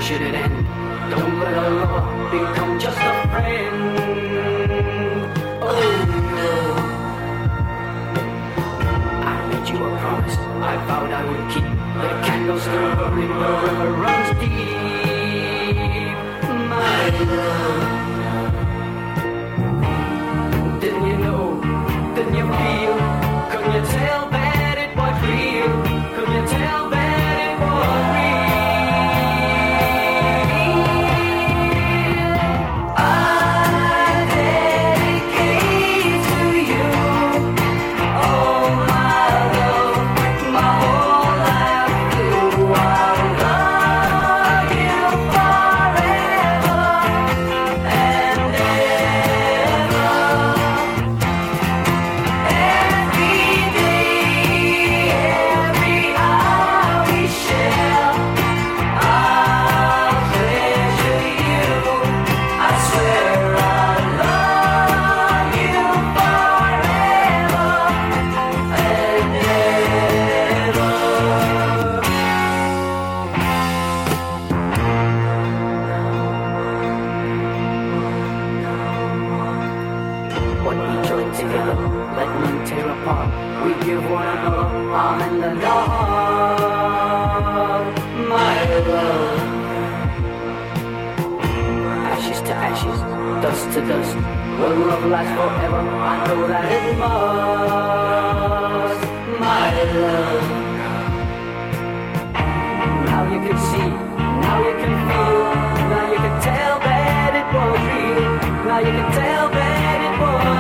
should it end? Don't let a lover become just a friend. Oh no. I made you a promise I vowed I would keep. The candle still burning, the river runs deep. My love. Didn't you know? Didn't you feel? Couldn't you tell that it was real? Couldn't you tell that it was real? I dedicate to you all my love, my whole life through. I'll love you forever and ever. Every day, every hour we share, I'll treasure you. I swear I'll love you forever and ever. What we join together, let none tear apart. We give one another our hand and our heart. My love. Ashes to ashes, dust to dust. Will love last forever? I know that it must. My love. Now you can see, now you can feel, now you can tell that it was real. Now you can tell that it was